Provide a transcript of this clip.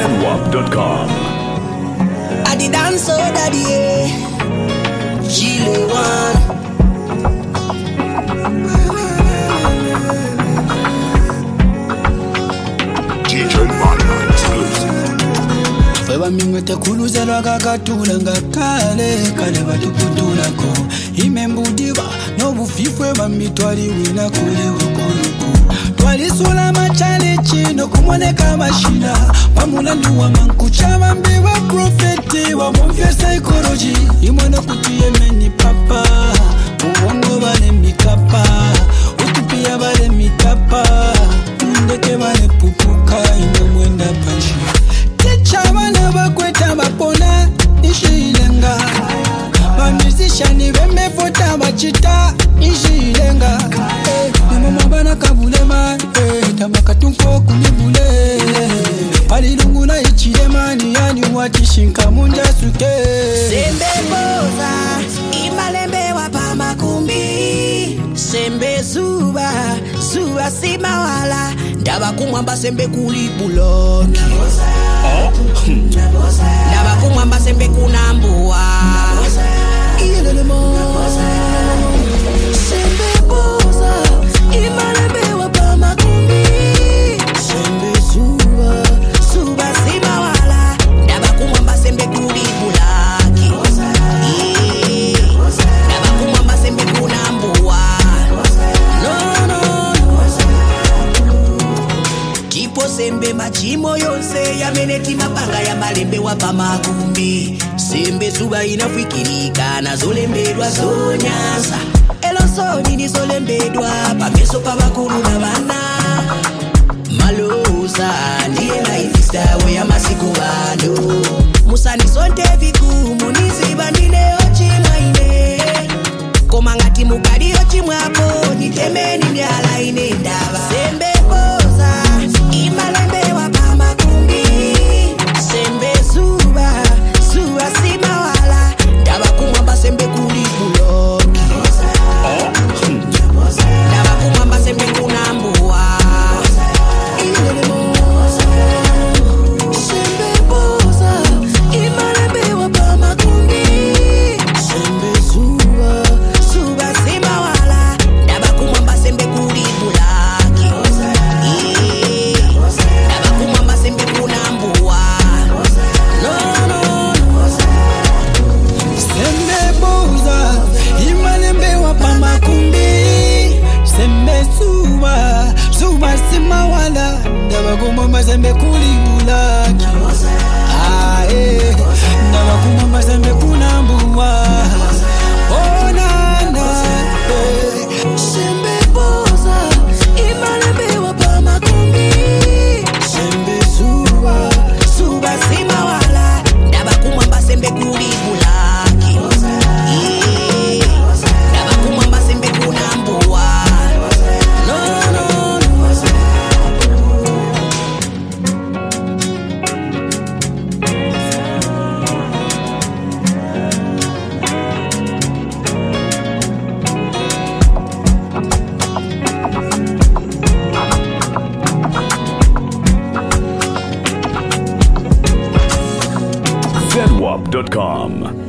Zenwap.com. I did dance so daddy, Chile one. DJ Maya exclusive. Feba mingwete kuluzela kakatula ngakale kale batuputulako imembudiwa nobufifwe bamitwaliwina kule wakuluku twalisula machale chino kumoneka mashina bamulandu wa mankucha bambiwa profeti wa mumfya psychology imwana kutiye meni papa ubongo bale mikapa utupia bale mitapa ndeke bale pupuka imemwenda panshi Chabana bakweta bapona ishilenga ba musician bemefota bachita ishilenga mama bana kabulema tamakatunko kunibule palilungula ichilema ni yani watishinka munja suke Sembe boza imalembe wapa makumbi Sembe zuba sima wala Ndaba kumwamba sembe kuli buloki Ndaba kumwamba sembe kunambua Sembe boza imalembe wapa makumbi Sembe zuba sima wala Ndaba kumwamba sembe kuli bulaki Ndaba kumwamba sembe kunambua Tipo sembe machimo yonse ya meneti mapanga ya malembe wapa makumbi Sembe suba inafikirika na zolembedwa zonyanza Elo soni ni zolembedwa pameso pa bakulu na bana Maloza ndiye life style ya masiku bado Musani sonte vikumu niziba nine ochimaine Komangati mukadi ochimwapo nitemeni mbyala inendaba Sembe boza imalembe wapa makumbi Sembe zuba sima wala Ndaba kumwamba sembe kuli buloki Ndaba kumwamba sembe kunambua Sembe boza imalembe wapa makumbi Sembe zuba sima wala Ndaba kumwamba sembe kuli bulaki Ndaba kumwamba sembe kunambua Sembe boza imalembe wapa makumbi Sembe zuba sima wala Ndaba kumwamba sembe kuli bulaki Ndaba kumwamba sembe kunambua Oh nana Sembe boza imalembe wapa makumbi Sembe zuba sima wala Ndaba kumwamba sembe kuli bulaki Ndaba kumwamba sembe kunambua Zenwap.com.